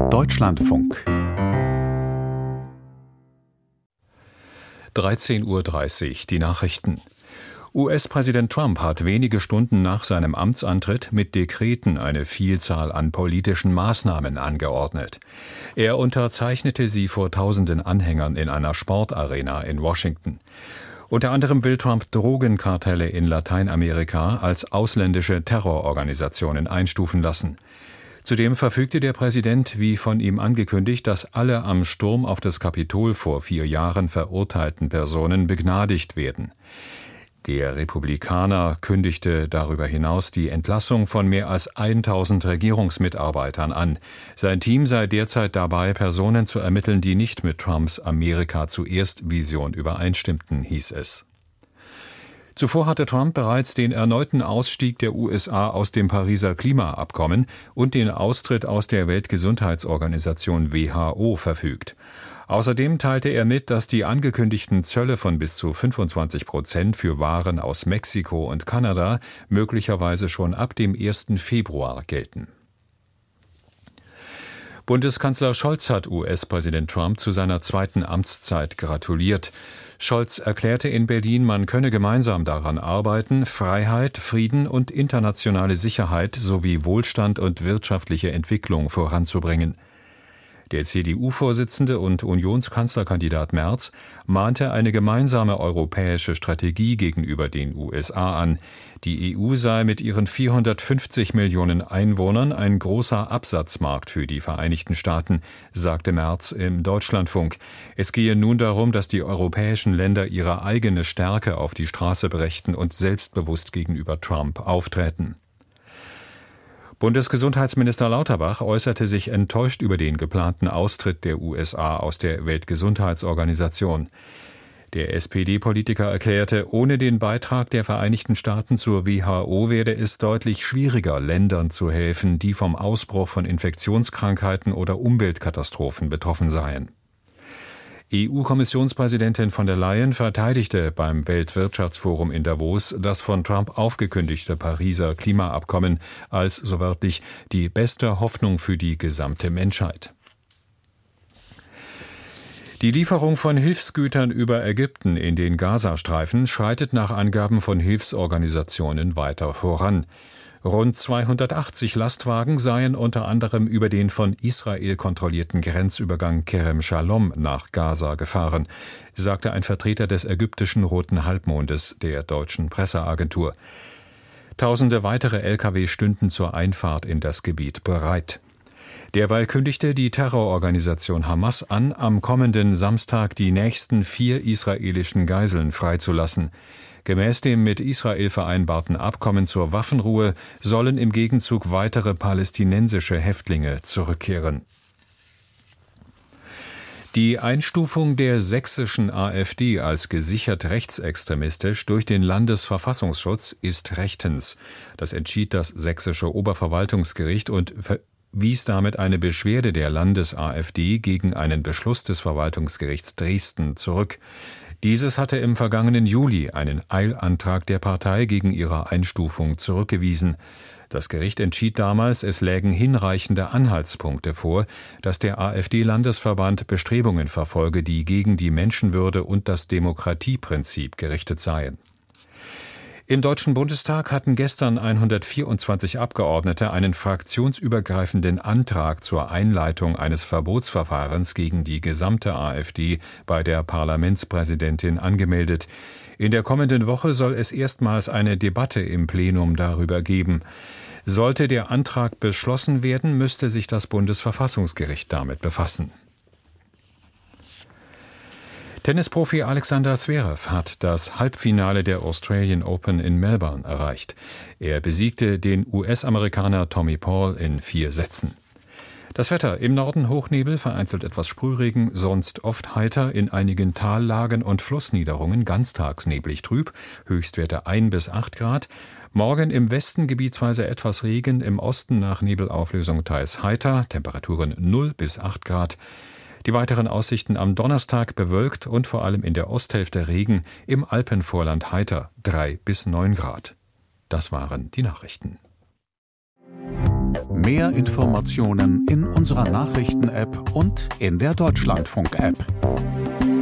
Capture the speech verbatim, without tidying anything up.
Deutschlandfunk dreizehn Uhr dreißig, die Nachrichten. U S-Präsident Trump hat wenige Stunden nach seinem Amtsantritt mit Dekreten eine Vielzahl an politischen Maßnahmen angeordnet. Er unterzeichnete sie vor tausenden Anhängern in einer Sportarena in Washington. Unter anderem will Trump Drogenkartelle in Lateinamerika als ausländische Terrororganisationen einstufen lassen. Zudem verfügte der Präsident, wie von ihm angekündigt, dass alle am Sturm auf das Kapitol vor vier Jahren verurteilten Personen begnadigt werden. Der Republikaner kündigte darüber hinaus die Entlassung von mehr als tausend Regierungsmitarbeitern an. Sein Team sei derzeit dabei, Personen zu ermitteln, die nicht mit Trumps Amerika zuerst Vision übereinstimmten, hieß es. Zuvor hatte Trump bereits den erneuten Ausstieg der U S A aus dem Pariser Klimaabkommen und den Austritt aus der Weltgesundheitsorganisation W H O verfügt. Außerdem teilte er mit, dass die angekündigten Zölle von bis zu fünfundzwanzig Prozent für Waren aus Mexiko und Kanada möglicherweise schon ab dem ersten Februar gelten. Bundeskanzler Scholz hat U S-Präsident Trump zu seiner zweiten Amtszeit gratuliert. Scholz erklärte in Berlin, man könne gemeinsam daran arbeiten, Freiheit, Frieden und internationale Sicherheit sowie Wohlstand und wirtschaftliche Entwicklung voranzubringen. Der C D U-Vorsitzende und Unionskanzlerkandidat Merz mahnte eine gemeinsame europäische Strategie gegenüber den U S A an. Die E U sei mit ihren vierhundertfünfzig Millionen Einwohnern ein großer Absatzmarkt für die Vereinigten Staaten, sagte Merz im Deutschlandfunk. Es gehe nun darum, dass die europäischen Länder ihre eigene Stärke auf die Straße brächten und selbstbewusst gegenüber Trump auftreten. Bundesgesundheitsminister Lauterbach äußerte sich enttäuscht über den geplanten Austritt der U S A aus der Weltgesundheitsorganisation. Der S P D-Politiker erklärte, ohne den Beitrag der Vereinigten Staaten zur W H O werde es deutlich schwieriger, Ländern zu helfen, die vom Ausbruch von Infektionskrankheiten oder Umweltkatastrophen betroffen seien. E U-Kommissionspräsidentin von der Leyen verteidigte beim Weltwirtschaftsforum in Davos das von Trump aufgekündigte Pariser Klimaabkommen als, so wörtlich, die beste Hoffnung für die gesamte Menschheit. Die Lieferung von Hilfsgütern über Ägypten in den Gazastreifen schreitet nach Angaben von Hilfsorganisationen weiter voran. Rund zweihundertachtzig Lastwagen seien unter anderem über den von Israel kontrollierten Grenzübergang Kerem Shalom nach Gaza gefahren, sagte ein Vertreter des ägyptischen Roten Halbmondes der deutschen Presseagentur. Tausende weitere L K W stünden zur Einfahrt in das Gebiet bereit. Derweil kündigte die Terrororganisation Hamas an, am kommenden Samstag die nächsten vier israelischen Geiseln freizulassen. Gemäß dem mit Israel vereinbarten Abkommen zur Waffenruhe sollen im Gegenzug weitere palästinensische Häftlinge zurückkehren. Die Einstufung der sächsischen AfD als gesichert rechtsextremistisch durch den Landesverfassungsschutz ist rechtens. Das entschied das sächsische Oberverwaltungsgericht und wies damit eine Beschwerde der Landes-AfD gegen einen Beschluss des Verwaltungsgerichts Dresden zurück. Dieses hatte im vergangenen Juli einen Eilantrag der Partei gegen ihre Einstufung zurückgewiesen. Das Gericht entschied damals, es lägen hinreichende Anhaltspunkte vor, dass der AfD-Landesverband Bestrebungen verfolge, die gegen die Menschenwürde und das Demokratieprinzip gerichtet seien. Im Deutschen Bundestag hatten gestern hundertvierundzwanzig Abgeordnete einen fraktionsübergreifenden Antrag zur Einleitung eines Verbotsverfahrens gegen die gesamte AfD bei der Parlamentspräsidentin angemeldet. In der kommenden Woche soll es erstmals eine Debatte im Plenum darüber geben. Sollte der Antrag beschlossen werden, müsste sich das Bundesverfassungsgericht damit befassen. Tennisprofi Alexander Zverev hat das Halbfinale der Australian Open in Melbourne erreicht. Er besiegte den U S-Amerikaner Tommy Paul in vier Sätzen. Das Wetter: im Norden Hochnebel, vereinzelt etwas Sprühregen, sonst oft heiter, in einigen Tallagen und Flussniederungen ganztags neblig trüb, Höchstwerte ein bis acht Grad. Morgen im Westen gebietsweise etwas Regen, im Osten nach Nebelauflösung teils heiter, Temperaturen null bis acht Grad. Die weiteren Aussichten am Donnerstag bewölkt und vor allem in der Osthälfte Regen, im Alpenvorland heiter, drei bis neun Grad. Das waren die Nachrichten. Mehr Informationen in unserer Nachrichten-App und in der Deutschlandfunk-App.